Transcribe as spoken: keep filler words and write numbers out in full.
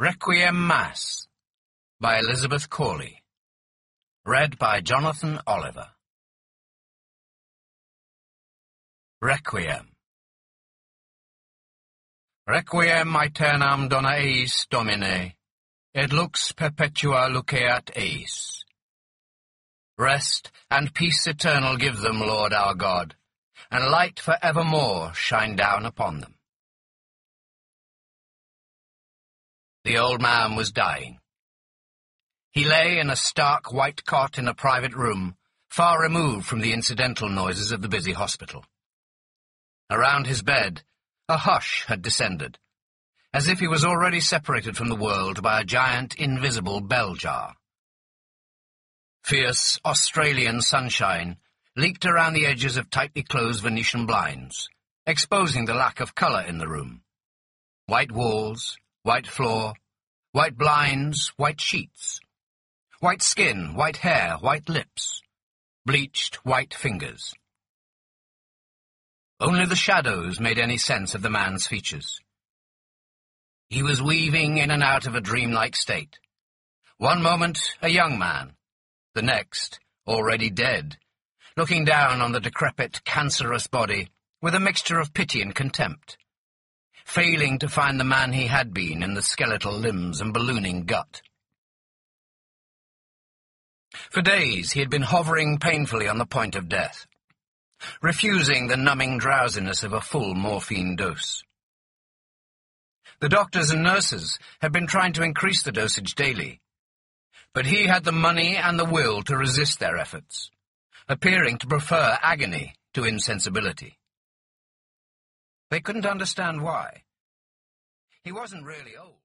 Requiem Mass by Elizabeth Corley. Read by Jonathan Oliver. Requiem. Requiem aeternam dona eis, Domine, et lux perpetua luceat eis. Rest and peace eternal give them, Lord our God, and light for evermore shine down upon them. The old man was dying. He lay in a stark white cot in a private room, far removed from the incidental noises of the busy hospital. Around his bed, a hush had descended, as if he was already separated from the world by a giant invisible bell jar. Fierce Australian sunshine leaked around the edges of tightly closed Venetian blinds, exposing the lack of colour in the room. White walls, white floor, white blinds, white sheets. White skin, white hair, white lips. Bleached white fingers. Only the shadows made any sense of the man's features. He was weaving in and out of a dreamlike state. One moment, a young man. The next, already dead, looking down on the decrepit, cancerous body with a mixture of pity and contempt, failing to find the man he had been in the skeletal limbs and ballooning gut. For days he had been hovering painfully on the point of death, refusing the numbing drowsiness of a full morphine dose. The doctors and nurses had been trying to increase the dosage daily, but he had the money and the will to resist their efforts, appearing to prefer agony to insensibility. They couldn't understand why. He wasn't really old.